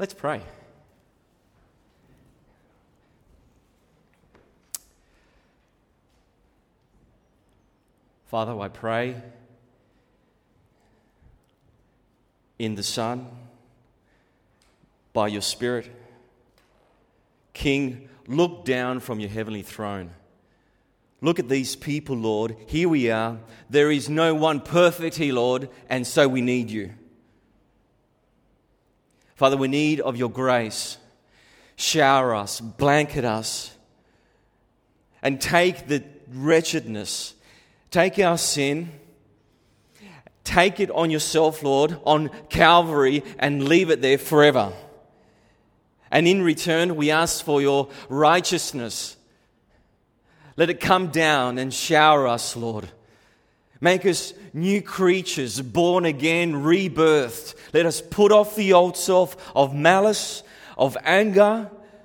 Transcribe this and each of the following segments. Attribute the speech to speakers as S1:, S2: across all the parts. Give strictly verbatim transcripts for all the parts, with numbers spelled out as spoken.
S1: Let's pray. Father, I pray in the Son, by your Spirit. King, look down from your heavenly throne. Look at these people, Lord. Here we are. There is no one perfect here, Lord, and so we need you. Father, we need of your grace. Shower us, blanket us, and take the wretchedness, take our sin, take it on yourself, Lord, on Calvary, and leave it there forever. And in return, we ask for your righteousness. Let it come down and shower us, Lord. Make us new creatures, born again, rebirthed. Let us put off the old self of malice, of anger,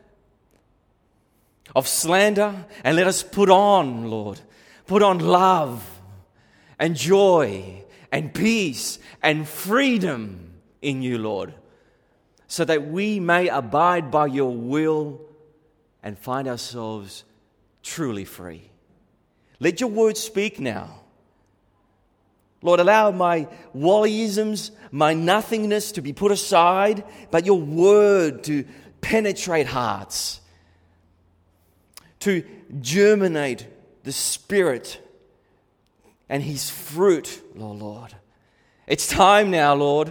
S1: of slander, and let us put on, Lord, put on love and joy and peace and freedom in you, Lord, so that we may abide by your will and find ourselves truly free. Let your word speak now. Lord, allow my Wallyisms, my nothingness to be put aside, but your word to penetrate hearts, to germinate the Spirit and his fruit, Lord, Lord. It's time now, Lord.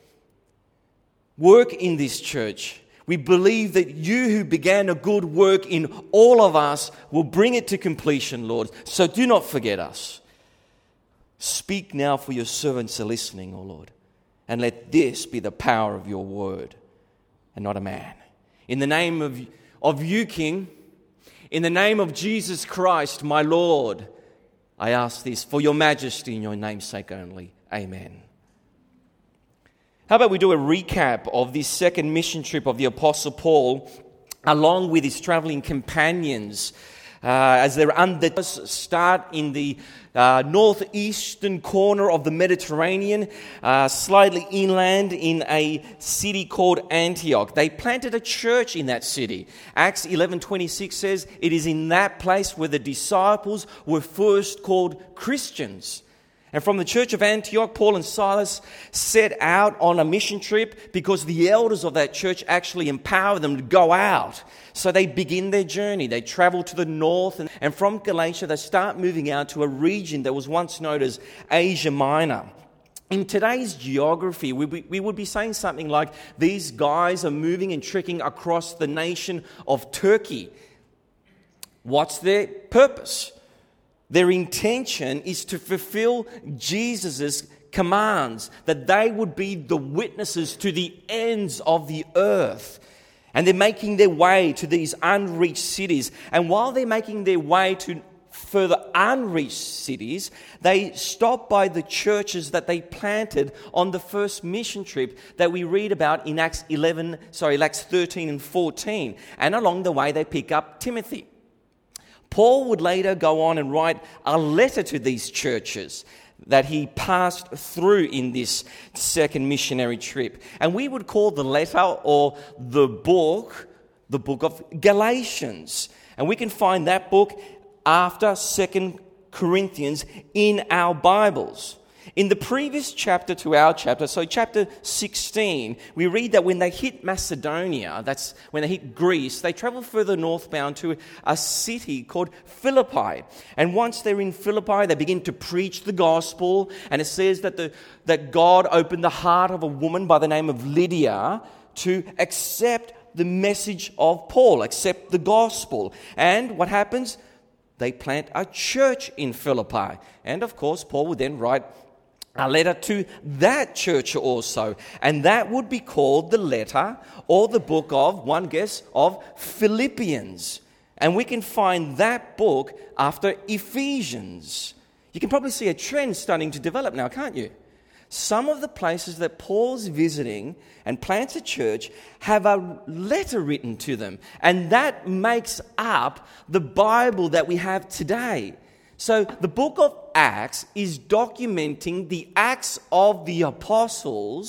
S1: Work in this church. We believe that you who began a good work in all of us will bring it to completion, Lord. So do not forget us. Speak now, for your servants are listening, O Lord. And let this be the power of your word and not a man. In the name of, of you, King, in the name of Jesus Christ, my Lord, I ask this for your majesty in your name's sake only. Amen. How about we do a recap of this second mission trip of the Apostle Paul along with his traveling companions uh, as they're under start in the uh, northeastern corner of the Mediterranean, uh, slightly inland in a city called Antioch. They planted a church in that city. Acts eleven twenty-six says it is in that place where the disciples were first called Christians. And from the church of Antioch, Paul and Silas set out on a mission trip because the elders of that church actually empowered them to go out. So they begin their journey. They travel to the north, and, and from Galatia, they start moving out to a region that was once known as Asia Minor. In today's geography, we, we would be saying something like, these guys are moving and trekking across the nation of Turkey. What's their purpose? Their intention is to fulfill Jesus' commands, that they would be the witnesses to the ends of the earth. And they're making their way to these unreached cities. And while they're making their way to further unreached cities, they stop by the churches that they planted on the first mission trip that we read about in Acts eleven, sorry, Acts thirteen and fourteen. And along the way, they pick up Timothy. Paul would later go on and write a letter to these churches that he passed through in this second missionary trip. And we would call the letter or the book, the book of Galatians. And we can find that book after Second Corinthians in our Bibles. In the previous chapter to our chapter, so chapter sixteen, we read that when they hit Macedonia, that's when they hit Greece, they travel further northbound to a city called Philippi. And once they're in Philippi, they begin to preach the gospel. And it says that the that God opened the heart of a woman by the name of Lydia to accept the message of Paul, accept the gospel. And what happens? They plant a church in Philippi. And of course, Paul would then write a letter to that church also. And that would be called the letter or the book of, one guess, of Philippians. And we can find that book after Ephesians. You can probably see a trend starting to develop now, can't you? Some of the places that Paul's visiting and plants a church have a letter written to them. And that makes up the Bible that we have today. So the book of Acts is documenting the acts of the apostles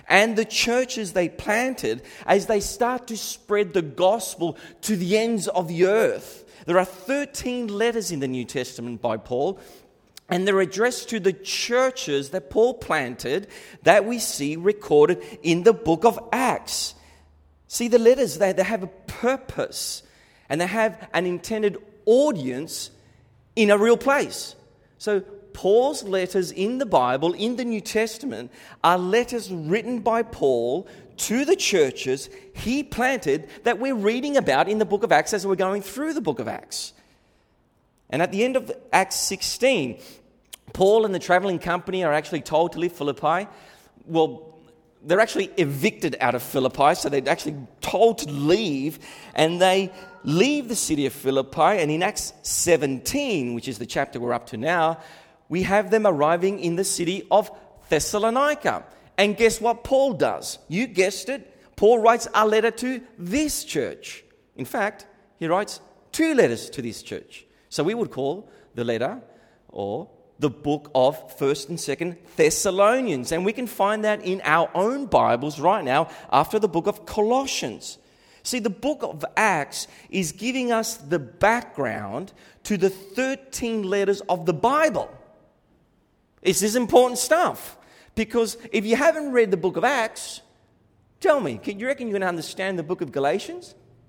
S1: and the churches they planted as they start to spread the gospel to the ends of the earth. There are thirteen letters in the New Testament by Paul, and they're addressed to the churches that Paul planted that we see recorded in the book of Acts. See, the letters, they, they have a purpose, and they have an intended audience in a real place. So Paul's letters in the Bible, in the New Testament, are letters written by Paul to the churches he planted that we're reading about in the book of Acts as we're going through the book of Acts. And at the end of Acts sixteen, Paul and the traveling company are actually told to leave Philippi. Well, they're actually evicted out of Philippi, so they're actually told to leave, and they leave the city of Philippi. And in Acts seventeen, which is the chapter we're up to now, we have them arriving in the city of Thessalonica. And guess what Paul does? You guessed it. Paul writes a letter to this church. In fact, he writes two letters to this church. So we would call the letter or the book of First and Second Thessalonians. And we can find that in our own Bibles right now after the book of Colossians. See, the book of Acts is giving us the background to the thirteen letters of the Bible. This is important stuff. Because if you haven't read the book of Acts, tell me, do you reckon you can understand the book of Galatians?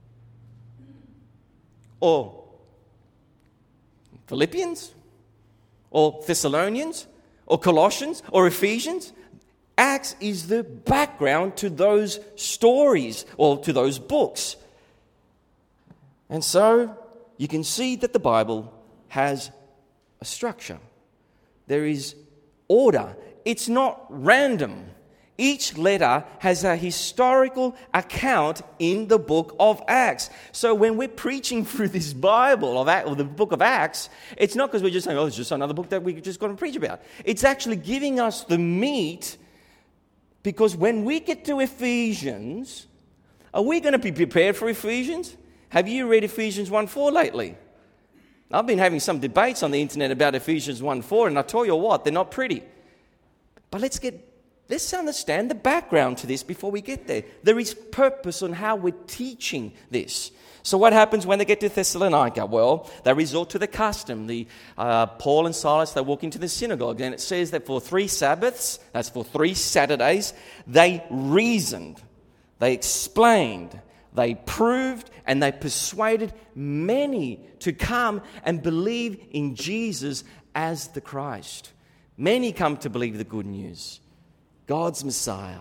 S1: Or Philippians? Or Thessalonians? Or Colossians? Or Ephesians? Acts is the background to those stories or to those books. And so you can see that the Bible has a structure. There is order. It's not random. Each letter has a historical account in the book of Acts. So when we're preaching through this Bible of Acts, or the book of Acts, it's not because we're just saying, oh, it's just another book that we just got to preach about. It's actually giving us the meat, because when we get to Ephesians, are we going to be prepared for Ephesians? Have you read Ephesians one four lately? I've been having some debates on the internet about Ephesians one four, and I tell you what, they're not pretty. But let's get let's understand the background to this before we get there. There is purpose on how we're teaching this. So what happens when they get to Thessalonica? Well, they resort to the custom. The uh, Paul and Silas, they walk into the synagogue, and it says that for three Sabbaths, that's for three Saturdays, they reasoned, they explained, they proved, and they persuaded many to come and believe in Jesus as the Christ. Many come to believe the good news, God's Messiah,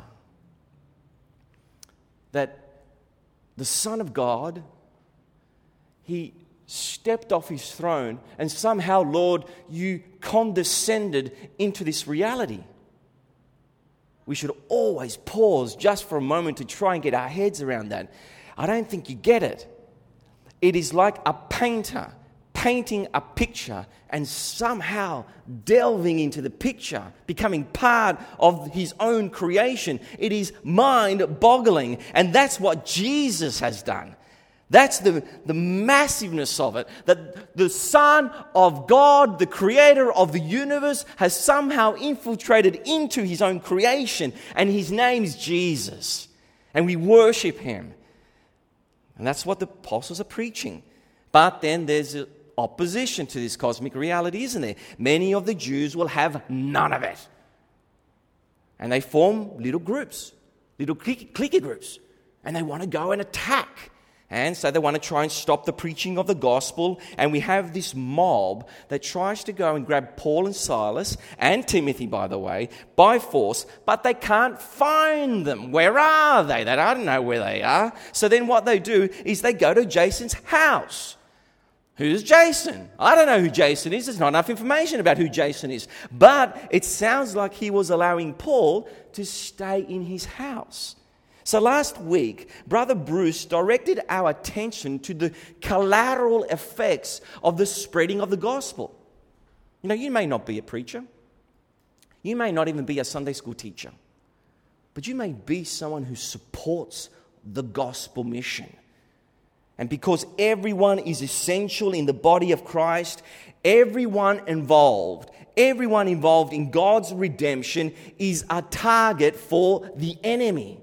S1: that the Son of God, He stepped off His throne, and somehow, Lord, you condescended into this reality. We should always pause just for a moment to try and get our heads around that. I don't think you get it. It is like a painter painting a picture and somehow delving into the picture, becoming part of his own creation. It is mind-boggling, and that's what Jesus has done. That's the, the massiveness of it, that the Son of God, the creator of the universe, has somehow infiltrated into his own creation, and his name is Jesus, and we worship him. And that's what the apostles are preaching. But then there's opposition to this cosmic reality, isn't there? Many of the Jews will have none of it. And they form little groups, little cliquey groups, and they want to go and attack. And so they want to try and stop the preaching of the gospel. And we have this mob that tries to go and grab Paul and Silas, and Timothy, by the way, by force, but they can't find them. Where are they? They don't know where they are. So then what they do is they go to Jason's house. Who's Jason? I don't know who Jason is. There's not enough information about who Jason is. But it sounds like he was allowing Paul to stay in his house. So last week, Brother Bruce directed our attention to the collateral effects of the spreading of the gospel. You know, you may not be a preacher. You may not even be a Sunday school teacher. But you may be someone who supports the gospel mission. And because everyone is essential in the body of Christ, everyone involved, everyone involved in God's redemption is a target for the enemy.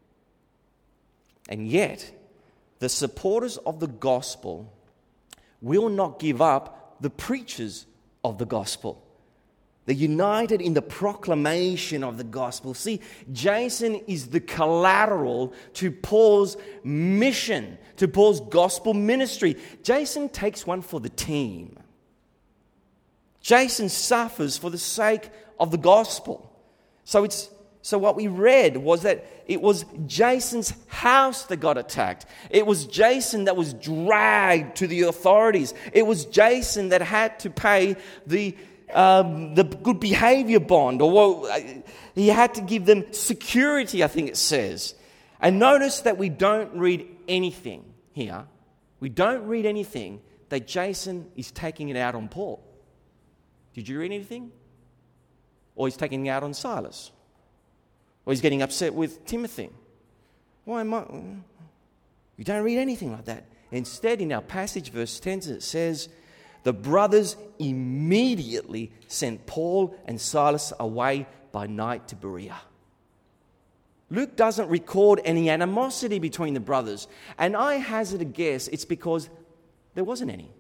S1: And yet, the supporters of the gospel will not give up the preachers of the gospel. They're united in the proclamation of the gospel. See, Jason is the collateral to Paul's mission, to Paul's gospel ministry. Jason takes one for the team. Jason suffers for the sake of the gospel. So it's so what we read was that it was Jason's house that got attacked. It was Jason that was dragged to the authorities. It was Jason that had to pay the Um, the good behavior bond, or well, he had to give them security, I think it says. And notice that we don't read anything here. We don't read anything that Jason is taking it out on Paul. Did you read anything? Or he's taking it out on Silas? Or he's getting upset with Timothy? Why am I? We don't read anything like that. Instead, in our passage, verse ten, it says, the brothers immediately sent Paul and Silas away by night to Berea. Luke doesn't record any animosity between the brothers, and I hazard a guess it's because there wasn't any.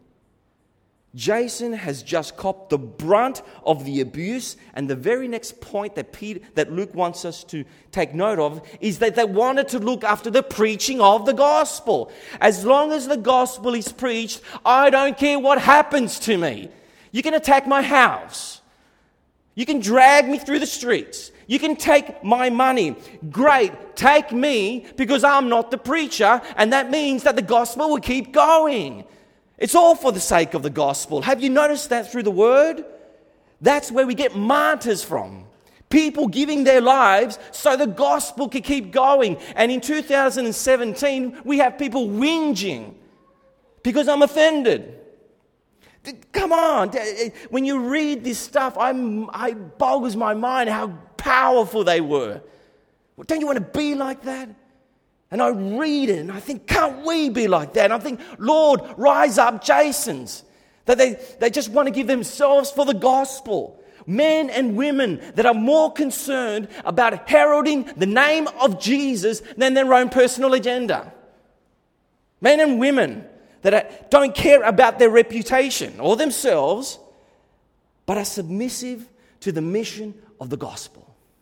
S1: Jason has just copped the brunt of the abuse, and the very next point that Peter, that Luke wants us to take note of is that they wanted to look after the preaching of the gospel. As long as the gospel is preached, I don't care what happens to me. You can attack my house. You can drag me through the streets. You can take my money. Great, take me, because I'm not the preacher, and that means that the gospel will keep going. It's all for the sake of the gospel. Have you noticed that through the word? That's where we get martyrs from. People giving their lives so the gospel can keep going. And in two thousand seventeen, we have people whinging because I'm offended. Come on. When you read this stuff, I'm, I boggles my mind how powerful they were. Don't you want to be like that? And I read it and I think, can't we be like that? And I think, Lord, rise up Jasons. That they, they just want to give themselves for the gospel. Men and women that are more concerned about heralding the name of Jesus than their own personal agenda. Men and women that are, don't care about their reputation or themselves, but are submissive to the mission of the gospel.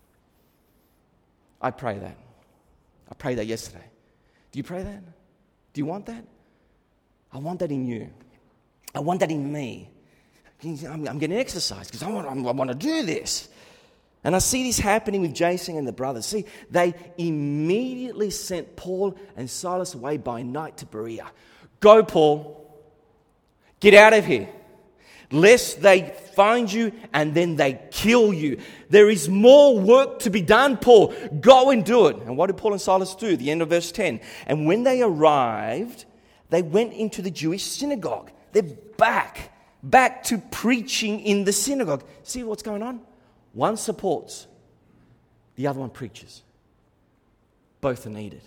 S1: I pray that. I prayed that yesterday. Do you pray that? Do you want that? I want that in you. I want that in me. I'm, I'm getting exercise because I want, I want to do this. And I see this happening with Jason and the brothers. See, they immediately sent Paul and Silas away by night to Berea. Go, Paul. Get out of here. Lest they find you and then they kill you. There is more work to be done, Paul. Go and do it. And what did Paul and Silas do? The end of verse ten. And when they arrived, they went into the Jewish synagogue. They're back. Back to preaching in the synagogue. See what's going on? One supports. The other one preaches. Both are needed.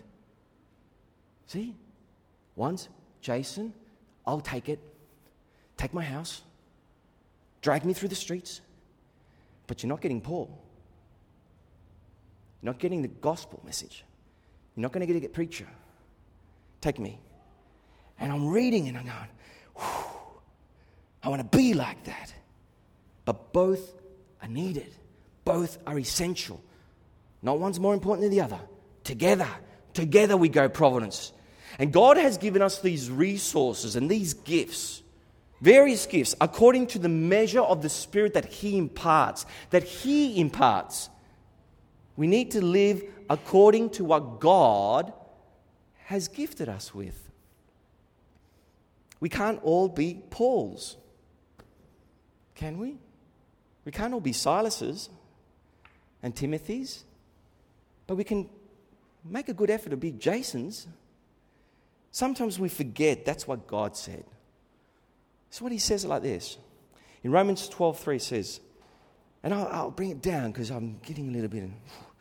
S1: See? One's Jason. I'll take it. Take my house. Drag me through the streets. But you're not getting Paul. You're not getting the gospel message. You're not going to get a preacher. Take me. And I'm reading and I'm going, whew, I want to be like that. But both are needed. Both are essential. Not one's more important than the other. Together. Together we go, Providence. And God has given us these resources and these gifts. Various gifts according to the measure of the Spirit that He imparts. That He imparts. We need to live according to what God has gifted us with. We can't all be Pauls. Can we? We can't all be Silases and Timothys. But we can make a good effort to be Jasons. Sometimes we forget that's what God said. So what He says like this. In Romans twelve three it says, and I'll, I'll bring it down because I'm getting a little bit...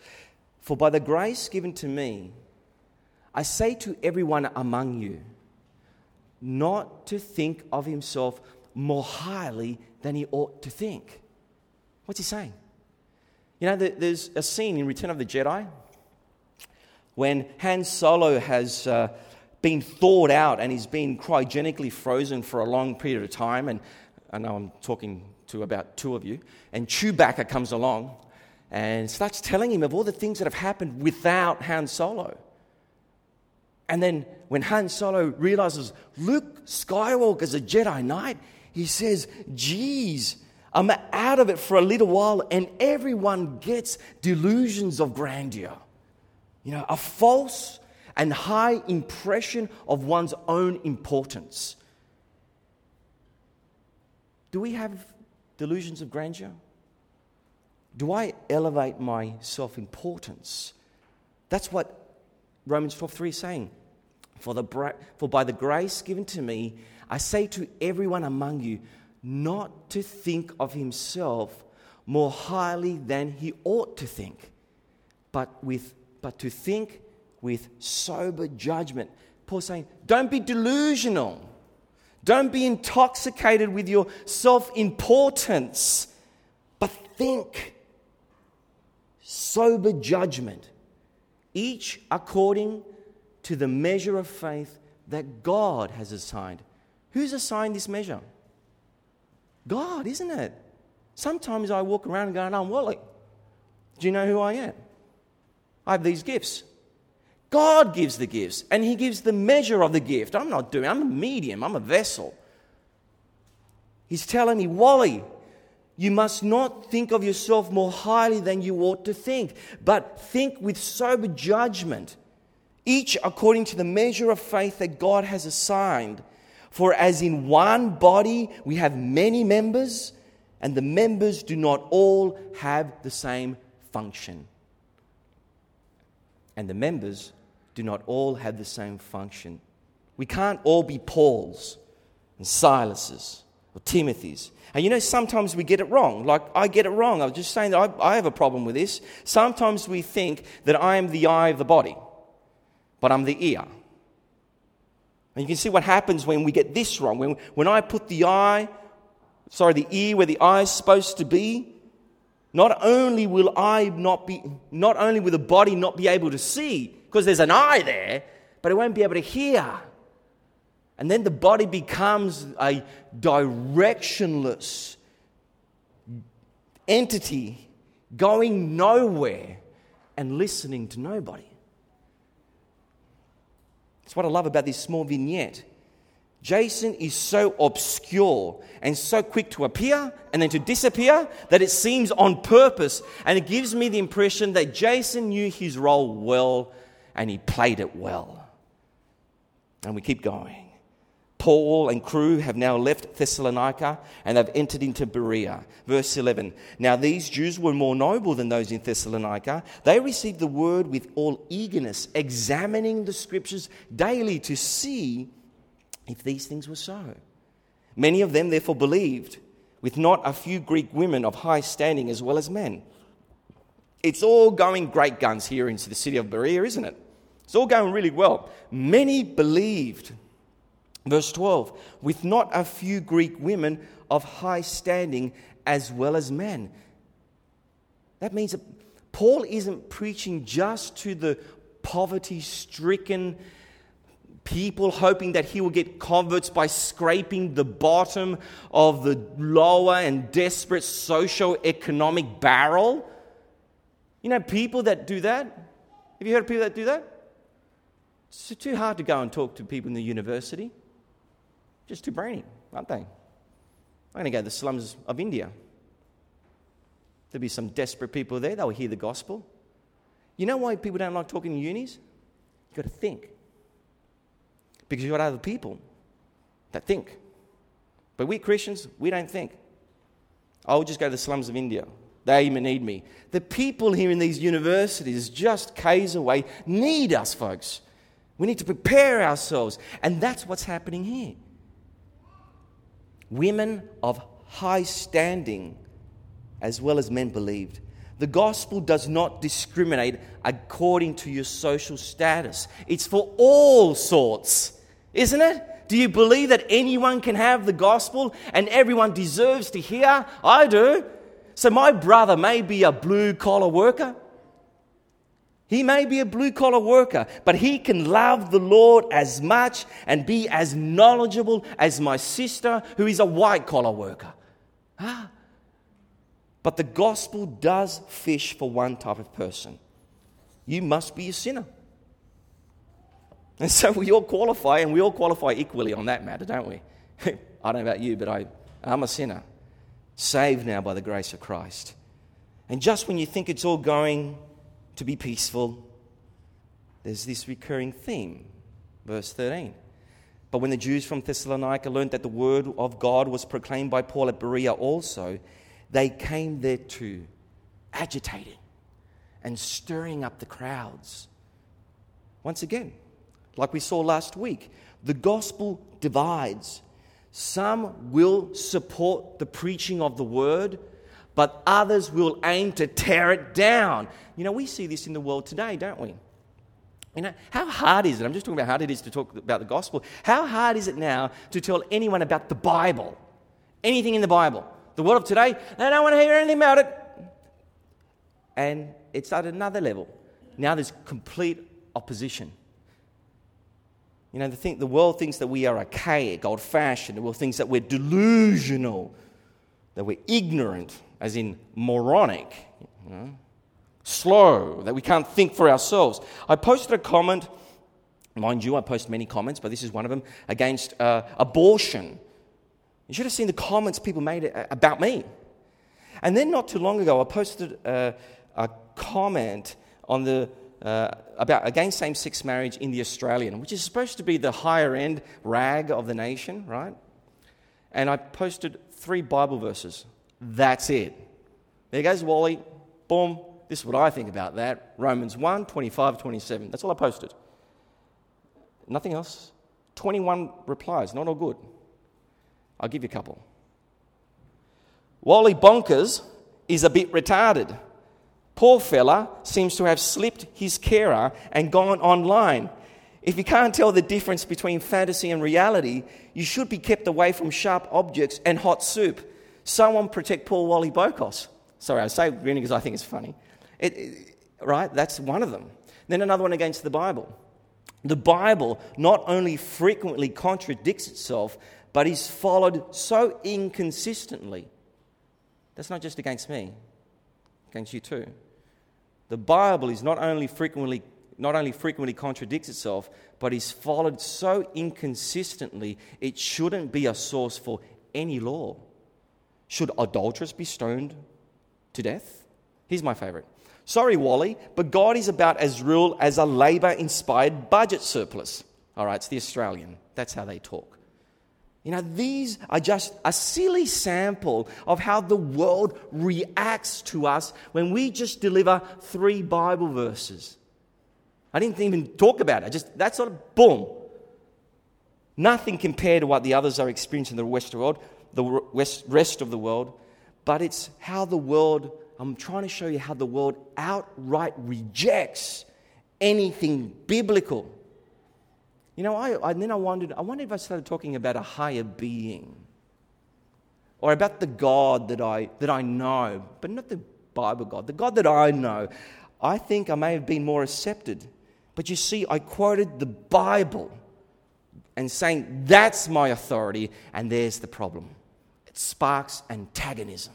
S1: For by the grace given to me, I say to everyone among you, not to think of himself more highly than he ought to think. What's he saying? You know, there's a scene in Return of the Jedi when Han Solo has uh, been thawed out and he's been cryogenically frozen for a long period of time. And I know I'm talking to about two of you. And Chewbacca comes along and starts telling him of all the things that have happened without Han Solo. And then when Han Solo realizes Luke Skywalker's a Jedi Knight, he says, geez, I'm out of it for a little while, and everyone gets delusions of grandeur. You know, a false and high impression of one's own importance. Do we have delusions of grandeur? Do I elevate my self-importance? That's what Romans twelve three is saying. For, the, for by the grace given to me, I say to everyone among you, not to think of himself more highly than he ought to think, but with but to think with sober judgment. Paul's saying, don't be delusional. Don't be intoxicated with your self-importance, but think. Sober judgment, each according to the measure of faith that God has assigned. Who's assigned this measure? God, isn't it? Sometimes I walk around and go, I'm Wally. Do you know who I am? I have these gifts. God gives the gifts, and he gives the measure of the gift. I'm not doing, I'm a medium, I'm a vessel. He's telling me, Wally, you must not think of yourself more highly than you ought to think, but think with sober judgment, each according to the measure of faith that God has assigned. For as in one body we have many members, and the members do not all have the same function. And the members do not all have the same function. We can't all be Pauls and Silases or Timothys. And you know, sometimes we get it wrong. Like, I get it wrong. I was just saying that I, I have a problem with this. Sometimes we think that I am the eye of the body, but I'm the ear. And you can see what happens when we get this wrong. When, when I put the eye, sorry, the ear where the eye is supposed to be, not only will I not be, not only will the body not be able to see, because there's an eye there, but it won't be able to hear. And then the body becomes a directionless entity going nowhere and listening to nobody. That's what I love about this small vignette. Jason is so obscure and so quick to appear and then to disappear that it seems on purpose, and it gives me the impression that Jason knew his role well and he played it well. And we keep going. Paul and crew have now left Thessalonica and they've entered into Berea. Verse eleven. Now these Jews were more noble than those in Thessalonica. They received the word with all eagerness, examining the scriptures daily to see if these things were so. Many of them therefore believed, with not a few Greek women of high standing as well as men. It's all going great guns here into the city of Berea, isn't it? It's all going really well. Many believed. Verse twelve, with not a few Greek women of high standing as well as men. That means that Paul isn't preaching just to the poverty-stricken people hoping that he will get converts by scraping the bottom of the lower and desperate socio-economic barrel. You know, people that do that. Have you heard of people that do that? It's too hard to go and talk to people in the university. Just too brainy, aren't they? I'm going to go to the slums of India. There'll be some desperate people there. They'll hear the gospel. You know why people don't like talking in unis? You've got to think. Because you've got other people that think. But we Christians, we don't think. I'll just go to the slums of India. They even need me. The people here in these universities, just K's away, need us, folks. We need to prepare ourselves. And that's what's happening here. Women of high standing as well as men believed. The gospel does not discriminate according to your social status. It's for all sorts, isn't it? Do you believe that anyone can have the gospel and everyone deserves to hear? I do. So my brother may be a blue-collar worker. He may be a blue-collar worker, but he can love the Lord as much and be as knowledgeable as my sister who is a white-collar worker. Ah. But the gospel does fish for one type of person. You must be a sinner. And so we all qualify, and we all qualify equally on that matter, don't we? I don't know about you, but I, I'm a sinner, saved now by the grace of Christ. And just when you think it's all going to be peaceful, there's this recurring theme. Verse thirteen. But when the Jews from Thessalonica learned that the word of God was proclaimed by Paul at Berea also, they came there too, agitating and stirring up the crowds. Once again, like we saw last week, the gospel divides. Some will support the preaching of the word, but others will aim to tear it down. You know, we see this in the world today, don't we? You know, how hard is it? I'm just talking about how hard it is to talk about the gospel. How hard is it now to tell anyone about the Bible? Anything in the Bible. The world of today, they don't want to hear anything about it. And it's at another level. Now there's complete opposition. You know, the, thing, the world thinks that we are archaic, old-fashioned. The world thinks that we're delusional, that we're ignorant, as in moronic, you know, slow, that we can't think for ourselves. I posted a comment, mind you, I post many comments, but this is one of them, against uh, abortion. You should have seen the comments people made about me. And then not too long ago, I posted uh, a comment on the uh, about against same-sex marriage in the Australian, which is supposed to be the higher-end rag of the nation, right? And I posted three Bible verses. That's it. There goes Wally. Boom. This is what I think about that. Romans one, twenty-five, twenty-seven. That's all I posted. Nothing else. twenty-one replies. Not all good. I'll give you a couple. Wally Bonkers is a bit retarded. Poor fella seems to have slipped his carer and gone online. If you can't tell the difference between fantasy and reality, you should be kept away from sharp objects and hot soup. Someone protect poor Wally Bokos. Sorry, I say grinning because I think it's funny. It, it, right? That's one of them. Then another one against the Bible. The Bible not only frequently contradicts itself, but is followed so inconsistently. That's not just against me, against you too. The Bible is not only frequently not only frequently contradicts itself, but is followed so inconsistently, it shouldn't be a source for any law. Should adulterers be stoned to death? Here's my favourite. Sorry, Wally, but God is about as real as a Labor-inspired budget surplus. All right, it's the Australian. That's how they talk. You know, these are just a silly sample of how the world reacts to us when we just deliver three Bible verses. I didn't even talk about it. Just that sort of boom. Nothing compared to what the others are experiencing in the West world, the West, rest of the world. But it's how the world, I'm trying to show you how the world outright rejects anything biblical. You know, I, I then I wondered, I wondered if I started talking about a higher being or about the God that I that I know, but not the Bible God, the God that I know. I think I may have been more accepted. But you see, I quoted the Bible and saying, that's my authority, and there's the problem. It sparks antagonism.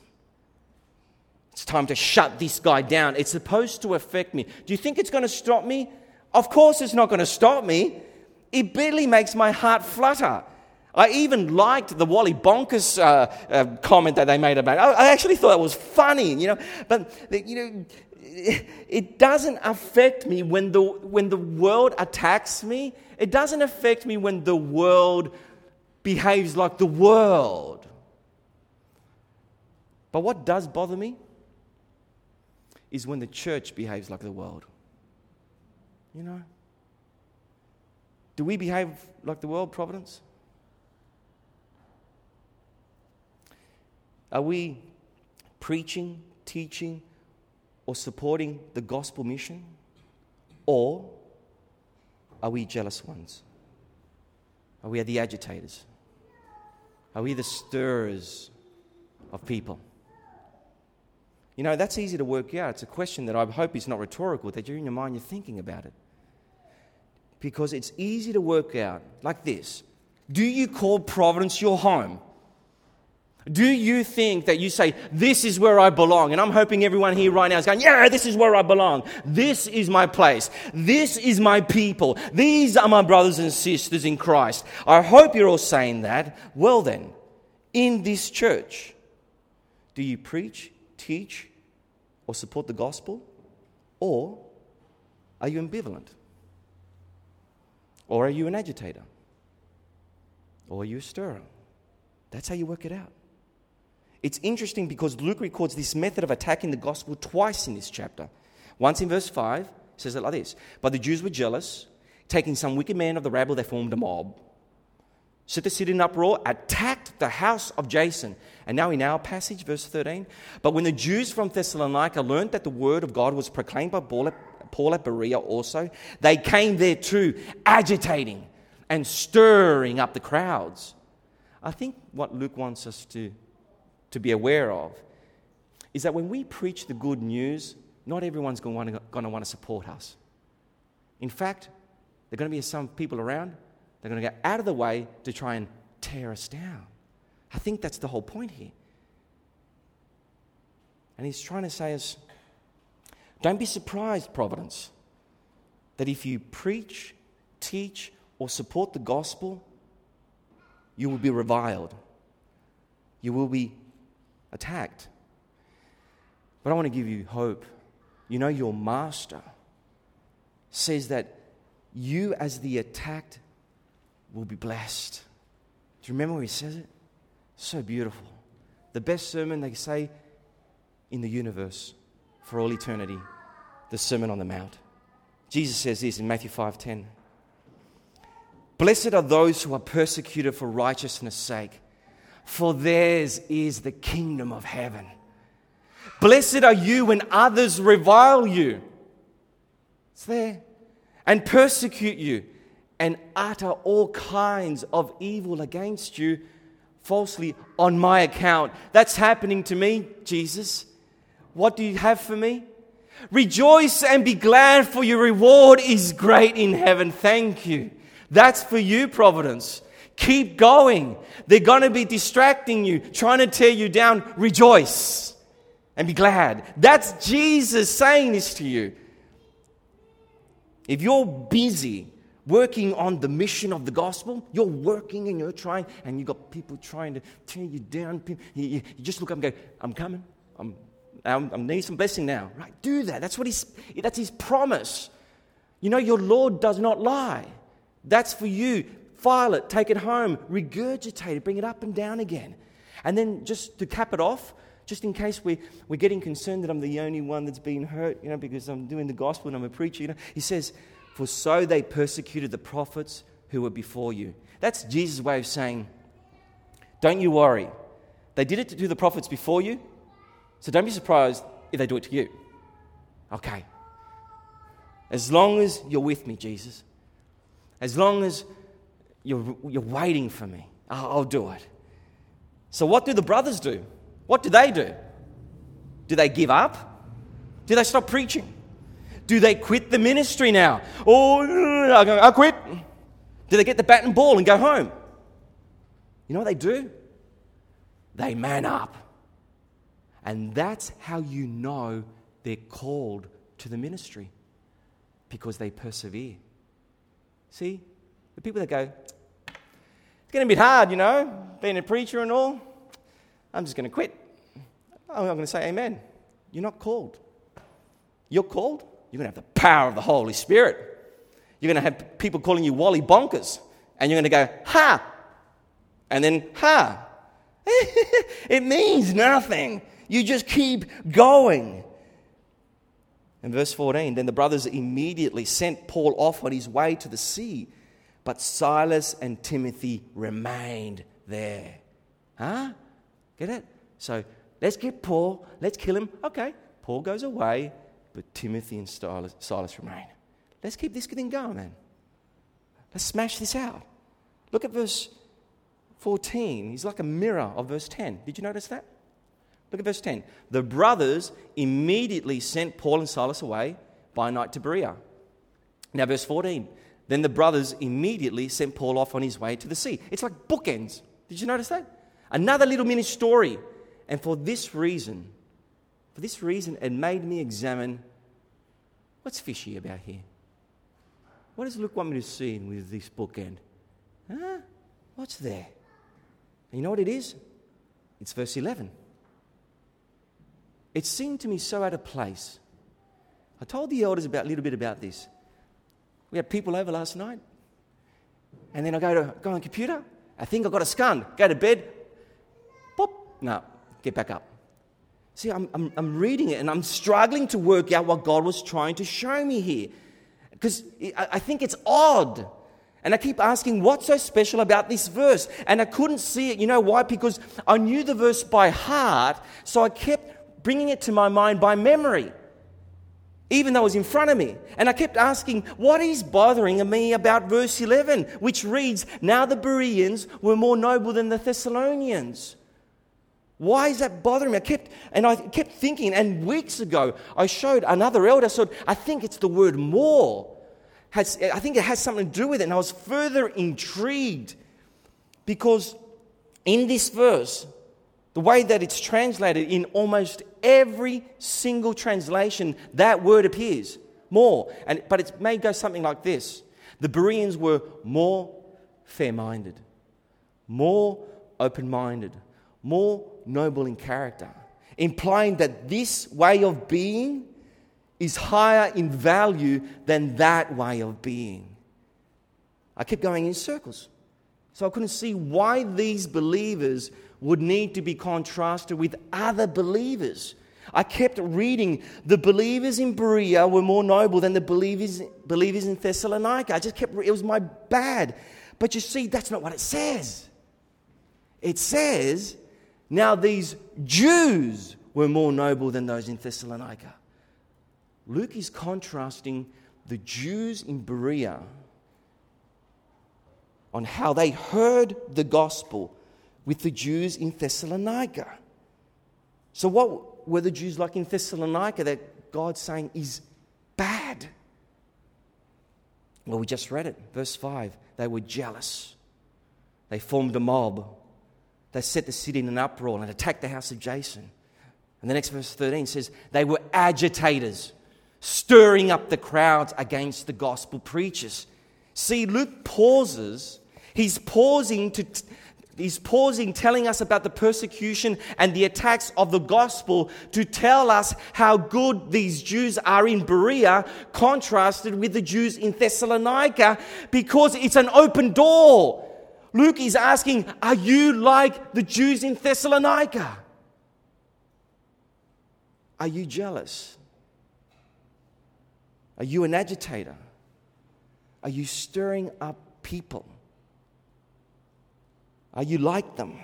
S1: It's time to shut this guy down. It's supposed to affect me. Do you think it's going to stop me? Of course it's not going to stop me. It barely makes my heart flutter. I even liked the Wally Bonkers uh, uh, comment that they made about it. I, I actually thought it was funny, you know. But, you know, it, it doesn't affect me when the, when the world attacks me. It doesn't affect me when the world behaves like the world. But what does bother me is when the church behaves like the world. You know? Do we behave like the world, Providence? Are we preaching, teaching, or supporting the gospel mission? Or are we jealous ones? Are we the agitators? Are we the stirrers of people? You know, that's easy to work out. It's a question that I hope is not rhetorical, that you're in your mind, you're thinking about it. Because it's easy to work out like this. Do you call Providence your home? Do you think that you say, this is where I belong? And I'm hoping everyone here right now is going, yeah, this is where I belong. This is my place. This is my people. These are my brothers and sisters in Christ. I hope you're all saying that. Well then, in this church, do you preach, teach, or support the gospel? Or are you ambivalent? Or are you an agitator? Or are you a stirrer? That's how you work it out. It's interesting because Luke records this method of attacking the gospel twice in this chapter. Once in verse five, it says it like this. But the Jews were jealous, taking some wicked man of the rabble, they formed a mob, set the city in uproar, attacked the house of Jason. And now in our passage, verse thirteen, but when the Jews from Thessalonica learned that the word of God was proclaimed by Paul at, Paul at Berea also, they came there too, agitating and stirring up the crowds. I think what Luke wants us to to be aware of is that when we preach the good news, not everyone's going to, going to want to support us. In fact, there are going to be some people around, they're going to go out of the way to try and tear us down. I think that's the whole point here. And he's trying to say us, don't be surprised, Providence, that if you preach, teach, or support the gospel, you will be reviled. You will be attacked. But I want to give you hope. You know, your master says that you as the attacked will be blessed. Do you remember where he says it? So beautiful. The best sermon they say in the universe for all eternity, the Sermon on the Mount. Jesus says this in Matthew five ten. Blessed are those who are persecuted for righteousness' sake, for theirs is the kingdom of heaven. Blessed are you when others revile you. It's there. And persecute you and utter all kinds of evil against you falsely on my account. That's happening to me, Jesus. What do you have for me? Rejoice and be glad, for your reward is great in heaven. Thank you. That's for you, Providence. Keep going. They're going to be distracting you, trying to tear you down. Rejoice and be glad. That's Jesus saying this to you. If you're busy working on the mission of the gospel, you're working and you're trying, and you've got people trying to tear you down. You, you, you just look up and go, I'm coming. I'm, I'm, I need some blessing now. Right? Do that. That's what he's, that's his promise. You know, your Lord does not lie. That's for you. File it, take it home, regurgitate it, bring it up and down again. And then just to cap it off, just in case we, we're getting concerned that I'm the only one that's been hurt, you know, because I'm doing the gospel and I'm a preacher, you know, he says, for so they persecuted the prophets who were before you. That's Jesus' way of saying, don't you worry. They did it to the prophets before you, so don't be surprised if they do it to you. Okay. As long as you're with me, Jesus, as long as you're, you're waiting for me, I'll, I'll do it. So what do the brothers do? What do they do? Do they give up? Do they stop preaching? Do they quit the ministry now? Oh, I'll quit. Do they get the bat and ball and go home? You know what they do? They man up. And that's how you know they're called to the ministry. Because they persevere. See? The people that go, it's getting a bit hard, you know, being a preacher and all. I'm just going to quit. I'm going to say amen. You're not called. You're called. You're going to have the power of the Holy Spirit. You're going to have people calling you Wally bonkers. And you're going to go, ha! And then, ha! It means nothing. You just keep going. In verse fourteen, then the brothers immediately sent Paul off on his way to the sea. But Silas and Timothy remained there. Huh? Get it? So let's get Paul. Let's kill him. Okay. Paul goes away. But Timothy and Silas, Silas remain. Let's keep this thing going, man. Let's smash this out. Look at verse fourteen. He's like a mirror of verse ten. Did you notice that? Look at verse ten. The brothers immediately sent Paul and Silas away by night to Berea. Now verse fourteen. Then the brothers immediately sent Paul off on his way to the sea. It's like bookends. Did you notice that? Another little mini story. And for this reason, for this reason, it made me examine what's fishy about here. What does Luke want me to see with this bookend? Huh? What's there? And you know what it is? It's verse eleven. It seemed to me so out of place. I told the elders about a little bit about this. We had people over last night. And then I go to go on the computer. I think I got a scun. Go to bed. Pop. No, get back up. See, I'm, I'm, I'm reading it and I'm struggling to work out what God was trying to show me here. Because I, I think it's odd. And I keep asking, what's so special about this verse? And I couldn't see it. You know why? Because I knew the verse by heart, so I kept bringing it to my mind by memory, even though it was in front of me. And I kept asking, what is bothering me about verse eleven, which reads, now the Bereans were more noble than the Thessalonians. Why is that bothering me? I kept, and I kept thinking, and weeks ago, I showed another elder, so I think it's the word more. Has, I think it has something to do with it. And I was further intrigued because in this verse, the way that it's translated in almost every single translation, that word appears, more. And but it may go something like this. The Bereans were more fair-minded, more open-minded, more noble in character, implying that this way of being is higher in value than that way of being. I kept going in circles. So I couldn't see why these believers would need to be contrasted with other believers. I kept reading, the believers in Berea were more noble than the believers, believers in Thessalonica. I just kept, it was my bad. But you see, that's not what it says. It says, now these Jews were more noble than those in Thessalonica. Luke is contrasting the Jews in Berea on how they heard the gospel with the Jews in Thessalonica. So what were the Jews like in Thessalonica that God's saying is bad? Well, we just read it. Verse five, they were jealous. They formed a mob. They set the city in an uproar and attacked the house of Jason. And the next verse thirteen says, they were agitators, stirring up the crowds against the gospel preachers. See, Luke pauses. He's pausing to... He's pausing, telling us about the persecution and the attacks of the gospel to tell us how good these Jews are in Berea, contrasted with the Jews in Thessalonica, because it's an open door. Luke is asking, are you like the Jews in Thessalonica? Are you jealous? Are you an agitator? Are you stirring up people? Are you like them? He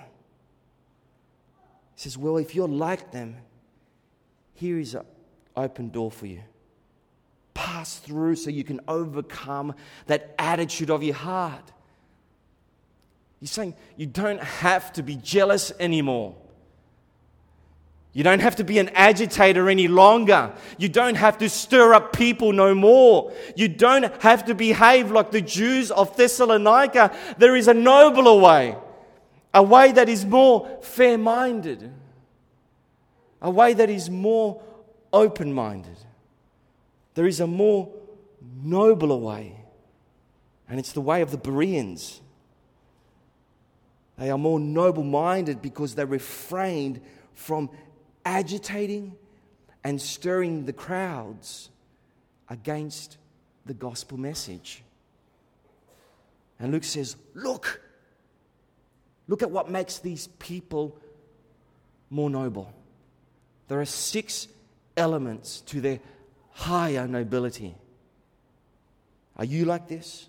S1: says, well, if you're like them, here is an open door for you. Pass through so you can overcome that attitude of your heart. He's saying you don't have to be jealous anymore. You don't have to be an agitator any longer. You don't have to stir up people no more. You don't have to behave like the Jews of Thessalonica. There is a nobler way. A way that is more fair-minded. A way that is more open-minded. There is a more nobler way. And it's the way of the Bereans. They are more noble-minded because they refrained from agitating and stirring the crowds against the gospel message. And Luke says, look, look at what makes these people more noble. There are six elements to their higher nobility. Are you like this?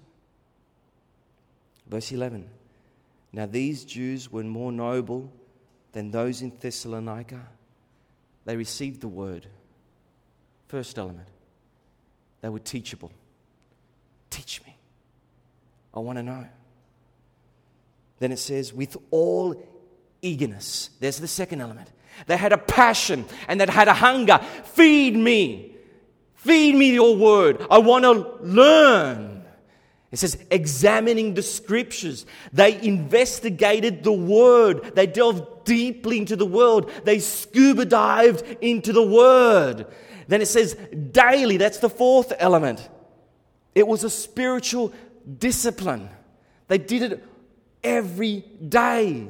S1: Verse eleven. Now these Jews were more noble than those in Thessalonica. They received the word. First element. They were teachable. Teach me. I want to know. Then it says, with all eagerness. There's the second element. They had a passion and they had a hunger. Feed me. Feed me your word. I want to learn. It says, examining the scriptures. They investigated the word. They delved deeply into the word. They scuba dived into the word. Then it says, daily. That's the fourth element. It was a spiritual discipline. They did it every day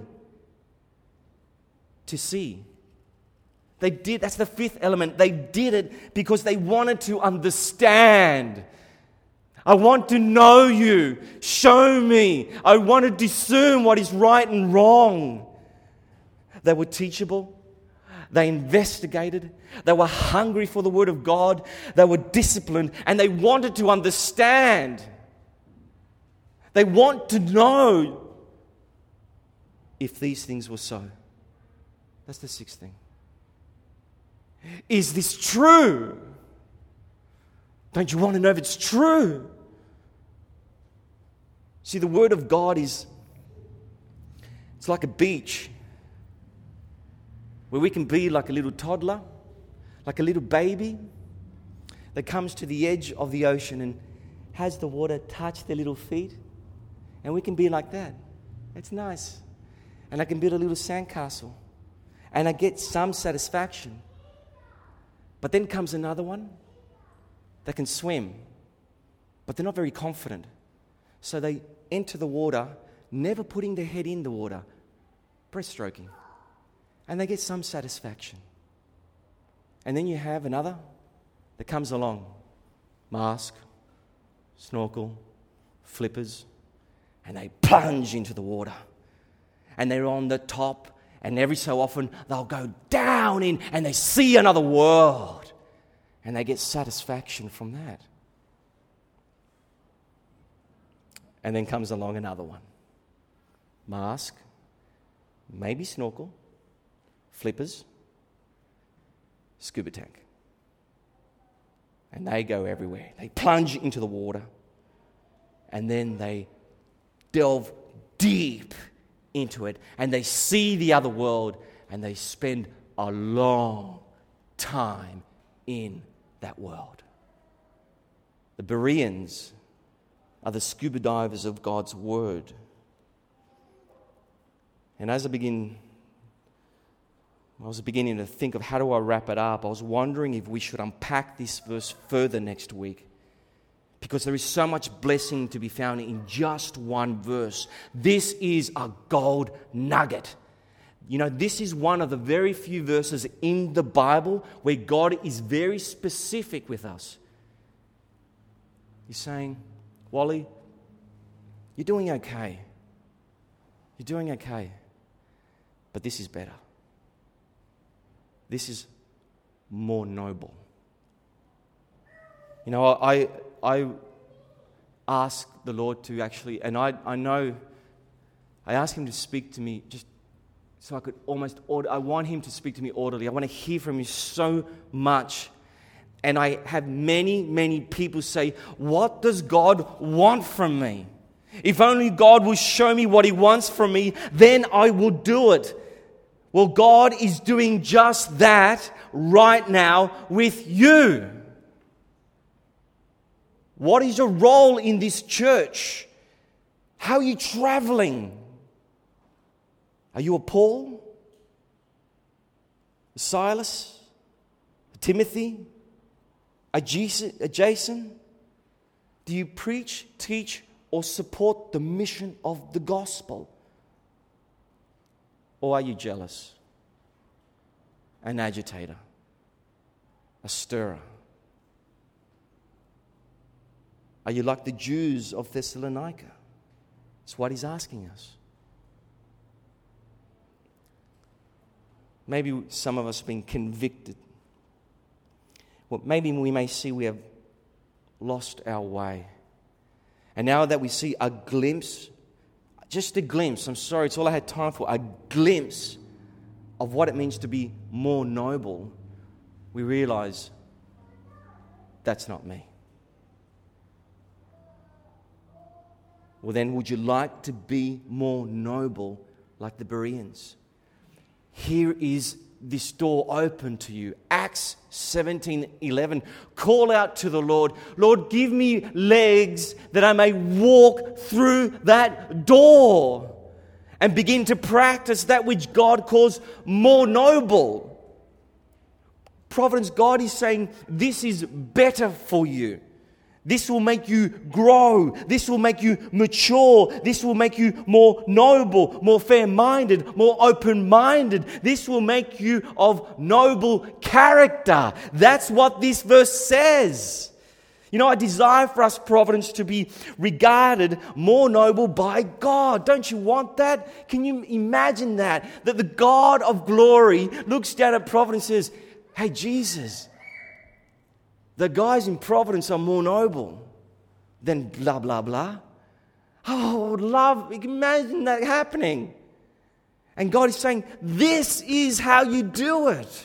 S1: to see. They did, that's the fifth element. They did it because they wanted to understand. I want to know you. Show me. I want to discern what is right and wrong. They were teachable. They investigated. They were hungry for the Word of God. They were disciplined and they wanted to understand. They want to know if these things were so. That's the sixth thing. Is this true? Don't you want to know if it's true? See, the Word of God is, it's like a beach where we can be like a little toddler, like a little baby that comes to the edge of the ocean and has the water touch their little feet. And we can be like that. It's nice. And I can build a little sandcastle. And I get some satisfaction. But then comes another one that can swim, but they're not very confident. So they enter the water, never putting their head in the water, breaststroking. And they get some satisfaction. And then you have another that comes along. Mask, snorkel, flippers, and they plunge into the water. And they're on the top. And every so often, they'll go down in and they see another world. And they get satisfaction from that. And then comes along another one. Mask, maybe snorkel, flippers, scuba tank. And they go everywhere. They plunge into the water. And then they delve deep into it, and they see the other world, and they spend a long time in that world. The Bereans are the scuba divers of God's word. And as I begin, I was beginning to think of how do I wrap it up, I was wondering if we should unpack this verse further next week. Because there is so much blessing to be found in just one verse. This is a gold nugget. You know, this is one of the very few verses in the Bible where God is very specific with us. He's saying, Wally, you're doing okay. You're doing okay. But this is better. This is more noble. You know, I... I ask the Lord to actually, and I, I know, I ask Him to speak to me just so I could almost, I want Him to speak to me audibly. I want to hear from Him so much. And I have many, many people say, what does God want from me? If only God will show me what He wants from me, then I will do it. Well, God is doing just that right now with you. What is your role in this church? How are you traveling? Are you a Paul? A Silas? A Timothy? A Jason? Do you preach, teach, or support the mission of the gospel? Or are you jealous? An agitator? A stirrer? Are you like the Jews of Thessalonica? That's what he's asking us. Maybe some of us have been convicted. Well, maybe we may see we have lost our way. And now that we see a glimpse, just a glimpse, I'm sorry, it's all I had time for, a glimpse of what it means to be more noble, we realize that's not me. Well, then, would you like to be more noble like the Bereans? Here is this door open to you. Acts seventeen eleven. Call out to the Lord. Lord, give me legs that I may walk through that door and begin to practice that which God calls more noble. Providence, God is saying, this is better for you. This will make you grow. This will make you mature. This will make you more noble, more fair-minded, more open-minded. This will make you of noble character. That's what this verse says. You know, I desire for us, Providence, to be regarded more noble by God. Don't you want that? Can you imagine that? That the God of glory looks down at Providence and says, hey, Jesus, the guys in Providence are more noble than blah, blah, blah. Oh, I would love, imagine that happening. And God is saying, this is how you do it.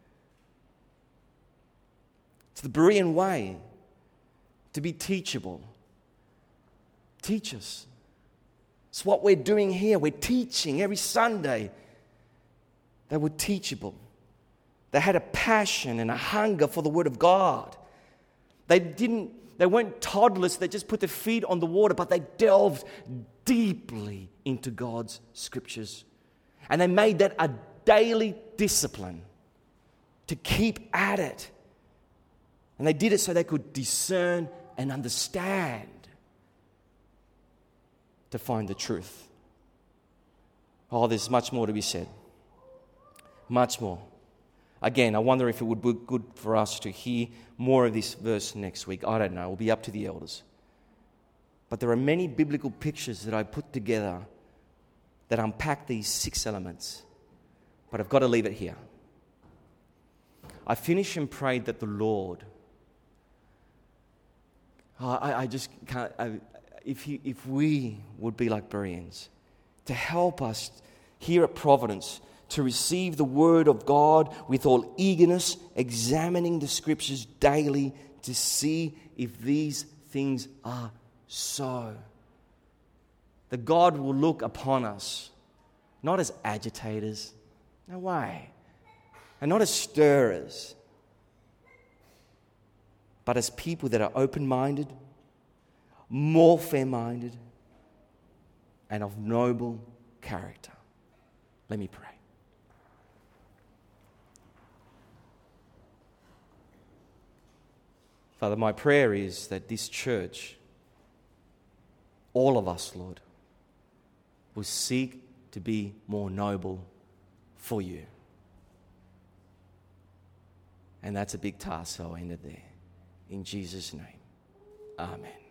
S1: It's the Berean way, to be teachable. Teach us. It's what we're doing here. We're teaching every Sunday. They were teachable. They had a passion and a hunger for the Word of God. They didn't, they weren't toddlers that just put their feet on the water, but they delved deeply into God's Scriptures. And they made that a daily discipline to keep at it. And they did it so they could discern and understand to find the truth. Oh, there's much more to be said. Much more. Again, I wonder if it would be good for us to hear more of this verse next week. I don't know. It will be up to the elders. But there are many biblical pictures that I put together that unpack these six elements. But I've got to leave it here. I finished and prayed that the Lord, oh, I, I just can't, I, if, he, if we would be like Bereans, to help us here at Providence, to receive the Word of God with all eagerness, examining the Scriptures daily to see if these things are so. That God will look upon us, not as agitators, no way, and not as stirrers, but as people that are open-minded, more fair-minded, and of noble character. Let me pray. Father, my prayer is that this church, all of us, Lord, will seek to be more noble for you. And that's a big task, so I'll end it there. In Jesus' name, amen.